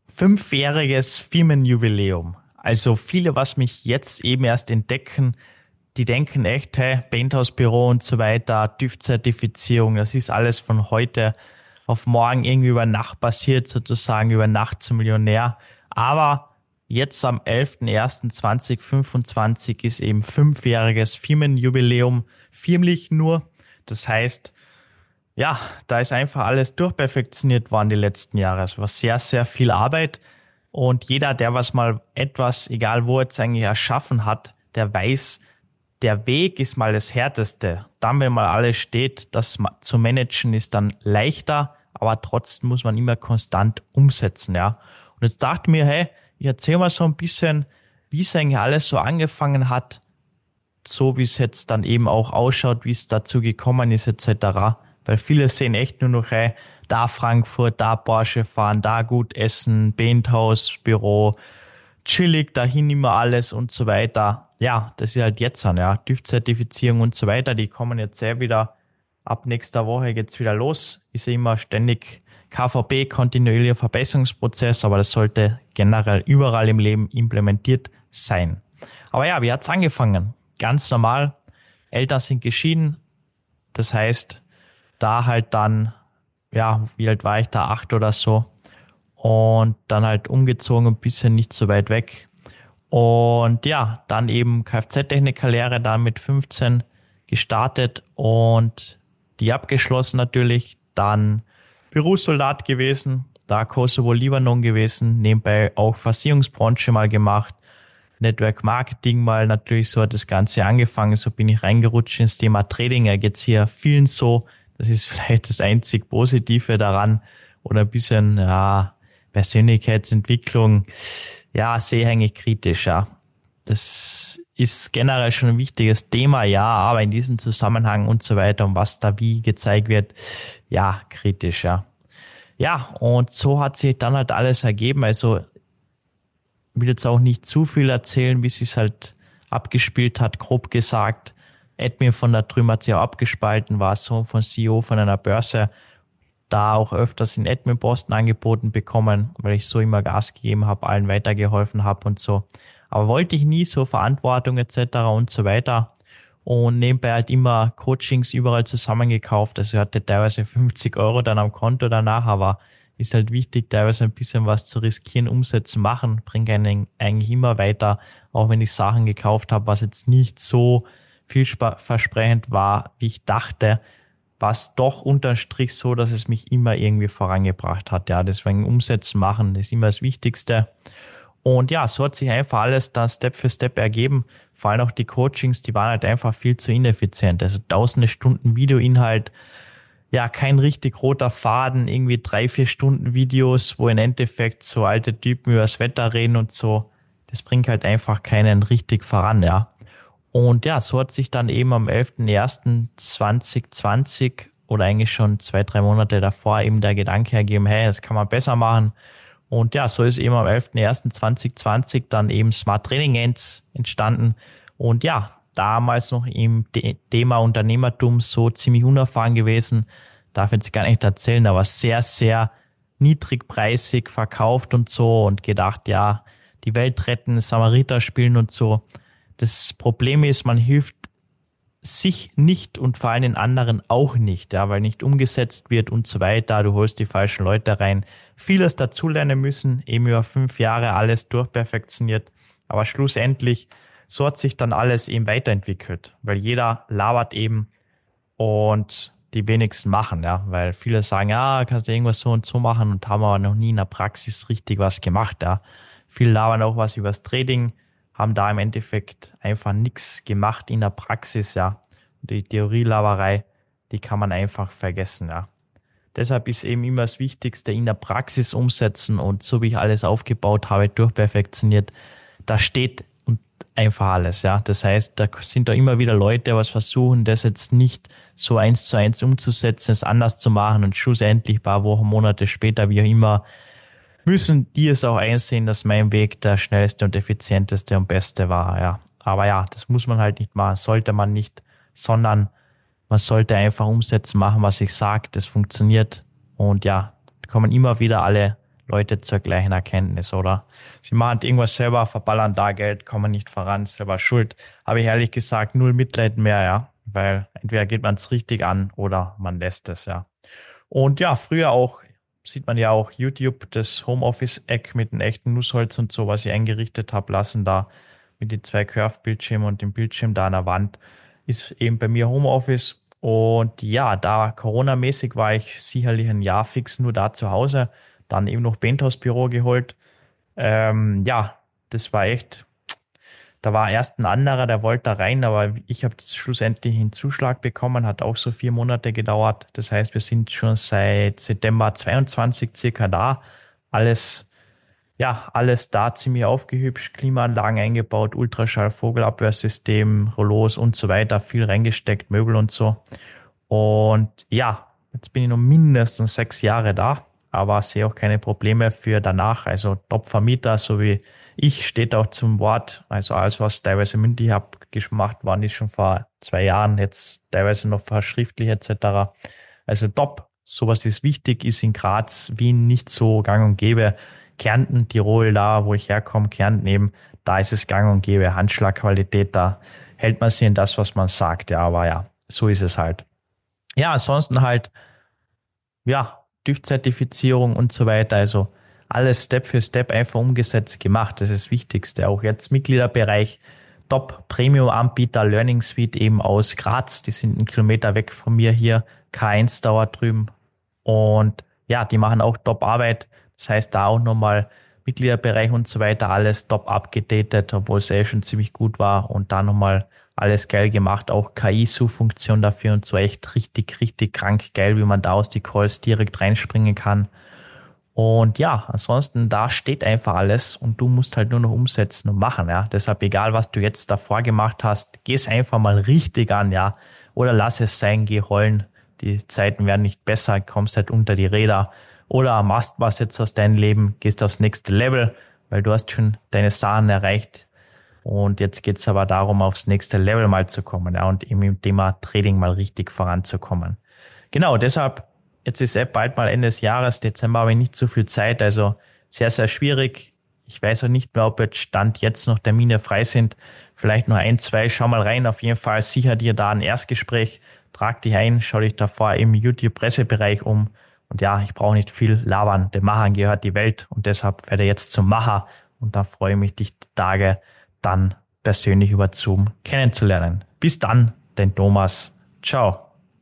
Fünfjähriges Firmenjubiläum. Also viele, was mich jetzt eben erst entdecken, die denken echt, hey, Penthouse-Büro und so weiter, TÜV-Zertifizierung, das ist alles von heute auf morgen irgendwie über Nacht passiert, sozusagen über Nacht zum Millionär. Aber jetzt am 11.01.2025 ist eben fünfjähriges Firmenjubiläum, firmlich nur. Das heißt, ja, da ist einfach alles durchperfektioniert worden die letzten Jahre. Es war sehr, sehr viel Arbeit und jeder, der was mal etwas, egal wo jetzt eigentlich erschaffen hat, der weiß, der Weg ist mal das Härteste. Dann, wenn mal alles steht, das zu managen ist dann leichter, aber trotzdem muss man immer konstant umsetzen, ja. Und jetzt dachte ich mir, hey, ich erzähle mal so ein bisschen, wie es eigentlich alles so angefangen hat, so wie es jetzt dann eben auch ausschaut, wie es dazu gekommen ist etc. Weil viele sehen echt nur noch, hey, da Frankfurt, da Porsche fahren, da gut essen, Penthouse, Büro, chillig, dahin immer alles und so weiter. Ja, das ist halt jetzt an, ja, TÜV-Zertifizierung und so weiter, die kommen jetzt sehr wieder, ab nächster Woche geht's wieder los, ist ja immer ständig KVP, kontinuierlicher Verbesserungsprozess, aber das sollte generell überall im Leben implementiert sein. Aber ja, wie hat's angefangen? Ganz normal, Eltern sind geschieden, das heißt, da halt dann, ja, wie alt war ich da, 8 oder so, und dann halt umgezogen, ein bisschen nicht so weit weg. Und ja, dann eben Kfz-Techniker-Lehre dann mit 15 gestartet und die abgeschlossen natürlich. Dann Berufssoldat gewesen, da Kosovo, Libanon gewesen, nebenbei auch Versicherungsbranche mal gemacht, Network Marketing mal natürlich, so hat das Ganze angefangen, so bin ich reingerutscht ins Thema Trading, er geht's hier vielen so, das ist vielleicht das einzig Positive daran oder ein bisschen, ja, Persönlichkeitsentwicklung, ja, sehe ich eigentlich kritisch, ja. Das ist generell schon ein wichtiges Thema, ja, aber in diesem Zusammenhang und so weiter und was da wie gezeigt wird, ja, kritisch, ja. Ja, und so hat sich dann halt alles ergeben, also will jetzt auch nicht zu viel erzählen, wie es sich halt abgespielt hat, grob gesagt. Admin von der Trüm hat sich auch abgespalten, war Sohn von CEO von einer Börse, da auch öfters in Admin-Posten angeboten bekommen, weil ich so immer Gas gegeben habe, allen weitergeholfen habe und so. Aber wollte ich nie, so Verantwortung etc. und so weiter. Und nebenbei halt immer Coachings überall zusammengekauft. Also ich hatte teilweise 50 Euro dann am Konto danach, aber ist halt wichtig, teilweise ein bisschen was zu riskieren, umsetzen, machen, bringt einen eigentlich immer weiter, auch wenn ich Sachen gekauft habe, was jetzt nicht so vielversprechend war, wie ich dachte, was doch unterm Strich so, dass es mich immer irgendwie vorangebracht hat. Ja, deswegen umsetzen, machen, das ist immer das Wichtigste. Und ja, so hat sich einfach alles dann Step für Step ergeben. Vor allem auch die Coachings, die waren halt einfach viel zu ineffizient. Also tausende Stunden Videoinhalt, ja, kein richtig roter Faden, irgendwie 3-4 Stunden Videos, wo im Endeffekt so alte Typen über das Wetter reden und so. Das bringt halt einfach keinen richtig voran, ja. Und ja, so hat sich dann eben am 11.01.2020 oder eigentlich schon 2-3 Monate davor eben der Gedanke ergeben, hey, das kann man besser machen. Und ja, so ist eben am 11.01.2020 dann eben Smart Training Ends entstanden. Und ja, damals noch im Thema Unternehmertum so ziemlich unerfahren gewesen. Darf jetzt gar nicht erzählen, aber sehr, sehr niedrigpreisig verkauft und so und gedacht, ja, die Welt retten, Samariter spielen und so. Das Problem ist, man hilft sich nicht und vor allem den anderen auch nicht, ja, weil nicht umgesetzt wird und so weiter. Du holst die falschen Leute rein. Vieles dazulernen müssen, eben über 5 Jahre alles durchperfektioniert. Aber schlussendlich, so hat sich dann alles eben weiterentwickelt, weil jeder labert eben und die wenigsten machen, ja, weil viele sagen, ja, kannst du irgendwas so und so machen und haben aber noch nie in der Praxis richtig was gemacht, ja. Viele labern auch was übers Trading, haben da im Endeffekt einfach nichts gemacht in der Praxis, ja. Und die Theorielaberei, die kann man einfach vergessen, ja. Deshalb ist eben immer das Wichtigste in der Praxis umsetzen und so wie ich alles aufgebaut habe, durchperfektioniert, da steht und einfach alles, ja. Das heißt, da sind da immer wieder Leute, was versuchen, das jetzt nicht so 1:1 umzusetzen, es anders zu machen und schlussendlich ein paar Wochen, Monate später, wie auch immer, müssen die es auch einsehen, dass mein Weg der schnellste und effizienteste und beste war, ja. Aber ja, das muss man halt nicht machen, sollte man nicht, sondern man sollte einfach umsetzen, machen, was ich sage, das funktioniert. Und ja, da kommen immer wieder alle Leute zur gleichen Erkenntnis, oder? Sie machen irgendwas selber, verballern da Geld, kommen nicht voran, selber schuld. Habe ich ehrlich gesagt null Mitleid mehr, ja. Weil entweder geht man es richtig an oder man lässt es, ja. Und ja, früher auch, sieht man ja auch YouTube, das Homeoffice-Eck mit dem echten Nussholz und so, was ich eingerichtet habe lassen, da mit den zwei Curved-Bildschirmen und dem Bildschirm da an der Wand, ist eben bei mir Homeoffice. Und ja, da Corona-mäßig war ich sicherlich ein Jahr fix nur da zu Hause, dann eben noch Penthouse-Büro geholt. Ja, das war echt, da war erst ein anderer, der wollte da rein, aber ich habe schlussendlich einen Zuschlag bekommen, hat auch so 4 Monate gedauert. Das heißt, wir sind schon seit September 22 circa da. Alles, ja, alles da ziemlich aufgehübscht, Klimaanlagen eingebaut, Ultraschall, Vogelabwehrsystem, Rollos und so weiter, viel reingesteckt, Möbel und so. Und ja, jetzt bin ich noch mindestens 6 Jahre da, aber sehe auch keine Probleme für danach. Also Top-Vermieter, so wie ich, steht auch zum Wort. Also alles, was teilweise mündlich abgemacht waren, ist schon vor 2 Jahren, jetzt teilweise noch verschriftlich etc. Also top. Sowas ist wichtig, ist in Graz, Wien nicht so gang und gäbe. Kärnten, Tirol, da wo ich herkomme, Kärnten eben, da ist es gang und gäbe. Handschlagqualität, da hält man sich in das, was man sagt. Ja, aber ja, so ist es halt. Ja, ansonsten halt, ja, TÜV-Zertifizierung und so weiter. Also alles Step für Step einfach umgesetzt gemacht. Das ist das Wichtigste. Auch jetzt Mitgliederbereich, Top-Premium-Anbieter Learning Suite eben aus Graz. Die sind 1 Kilometer weg von mir hier. K1 dauert drüben. Und ja, die machen auch Top-Arbeit. Das heißt, da auch nochmal Mitgliederbereich und so weiter, alles top abgedatet, obwohl es schon ziemlich gut war. Und da nochmal alles geil gemacht, auch KI-Suchfunktion dafür und so echt richtig, richtig krank geil, wie man da aus die Calls direkt reinspringen kann. Und ja, ansonsten, da steht einfach alles und du musst halt nur noch umsetzen und machen, ja. Deshalb, egal was du jetzt davor gemacht hast, geh es einfach mal richtig an, ja. Oder lass es sein, geh heulen. Die Zeiten werden nicht besser, kommst halt unter die Räder. Oder machst was jetzt aus deinem Leben, gehst aufs nächste Level, weil du hast schon deine Sachen erreicht. Und jetzt geht's aber darum, aufs nächste Level mal zu kommen, ja, und eben im Thema Trading mal richtig voranzukommen. Genau, deshalb, jetzt ist bald mal Ende des Jahres, Dezember habe ich nicht so viel Zeit, also sehr, sehr schwierig. Ich weiß auch nicht mehr, ob jetzt Stand jetzt noch Termine frei sind. Vielleicht noch ein, zwei, schau mal rein. Auf jeden Fall sicher dir da ein Erstgespräch. Trag dich ein, schau dich davor im YouTube-Pressebereich um. Und ja, ich brauche nicht viel labern. Dem Machern gehört die Welt und deshalb werde ich jetzt zum Macher. Und da freue ich mich, dich die Tage dann persönlich über Zoom kennenzulernen. Bis dann, dein Thomas. Ciao.